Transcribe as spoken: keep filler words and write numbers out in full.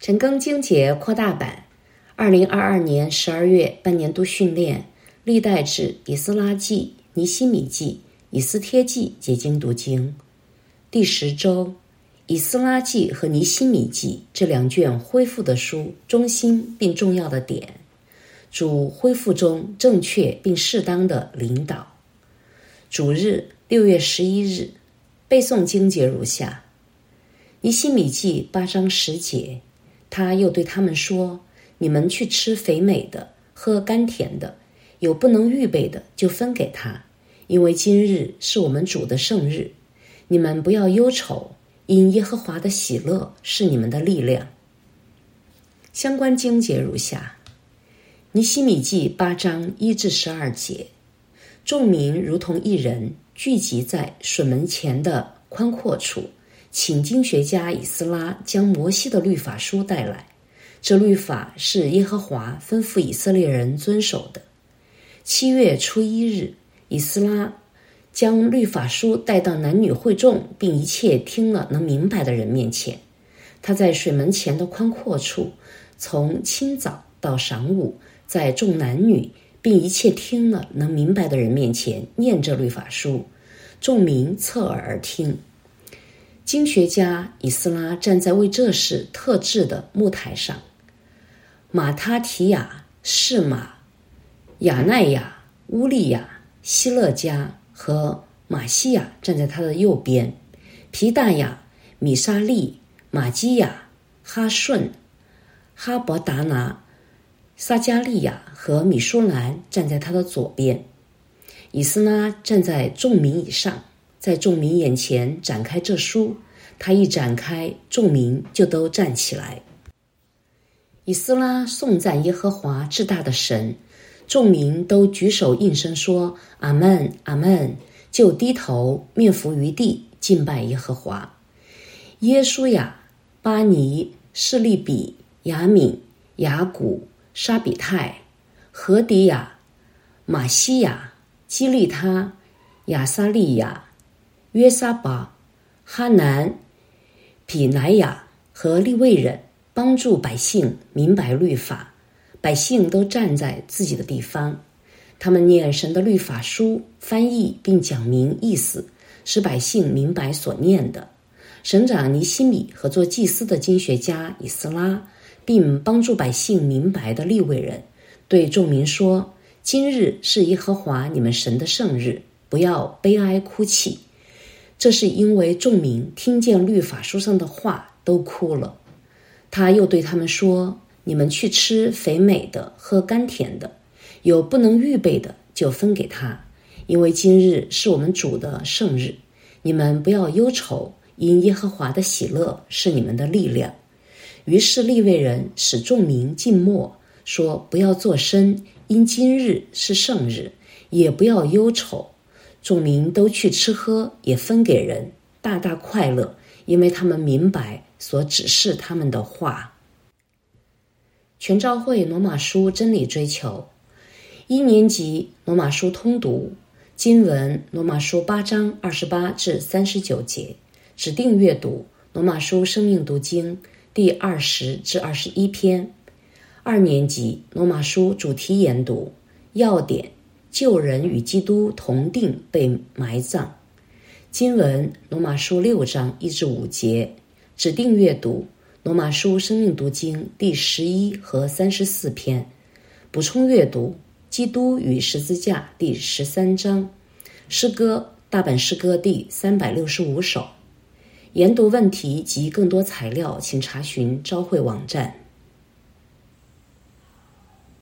陈庚经节扩大版，二零二二年十二月半年度训练，历代志、以斯拉记、尼希米记、以斯帖记解经读经。第十周，以斯拉记和尼希米记这两卷恢复的书中心并重要的点，主恢复中正确并适当的领导。主日六月十一日，背诵经节如下：尼希米记八章十节，他又对他们说：你们去吃肥美的，喝甘甜的，有不能预备的就分给他，因为今日是我们主的圣日。你们不要忧愁，因耶和华的喜乐是你们的力量。相关经节如下：尼希米记八章一至十二节，众民如同一人，聚集在水门前的宽阔处，请经学家以斯拉将摩西的律法书带来。这律法是耶和华吩咐以色列人遵守的。七月初一日，以斯拉将律法书带到男女会众并一切听了能明白的人面前。他在水门前的宽阔处，从清早到晌午，在众男女并一切听了能明白的人面前念这律法书，众民侧耳而听。经学家以斯拉站在为这事特制的木台上，马他提亚、士马、亚奈亚、乌利亚、希勒家和马西亚站在他的右边，皮大亚、米沙利、马基亚、哈顺、哈伯达拿、撒加利亚和米舒兰站在他的左边。以斯拉站在众民以上，在众民眼前展开这书，他一展开，众民就都站起来。以斯拉颂赞耶和华至大的神，众民都举手应声说阿们阿们，就低头面伏于地敬拜耶和华。耶书亚、巴尼、示利比、雅敏、雅古、沙比泰、何迪亚、马西亚、基利他、亚撒利亚、约沙巴、哈南、比乃亚和利未人帮助百姓明白律法。百姓都站在自己的地方，他们念神的律法书，翻译并讲明意思，使百姓明白所念的。省长尼希米和做祭司的经学家以斯拉，并帮助百姓明白的利未人，对众民说：今日是耶和华你们神的圣日，不要悲哀哭泣。这是因为众民听见律法书上的话都哭了。他又对他们说：你们去吃肥美的，喝甘甜的，有不能预备的就分给他，因为今日是我们主的圣日。你们不要忧愁，因耶和华的喜乐是你们的力量。于是利未人使众民静默，说：不要作声，因今日是圣日，也不要忧愁。众民都去吃喝，也分给人，大大快乐，因为他们明白所指示他们的话。全召会罗马书真理追求，一年级罗马书通读经文：罗马书八章二十八至三十九节，指定阅读罗马书生命读经第二十至二十一篇。二年级罗马书主题研读要点：救人与基督同定被埋葬。经文：罗马书六章一至五节，指定阅读罗马书生命读经第十一和三十四篇。补充阅读基督与十字架第十三章。诗歌大本诗歌第三百六十五首。研读问题及更多材料请查询召会网站。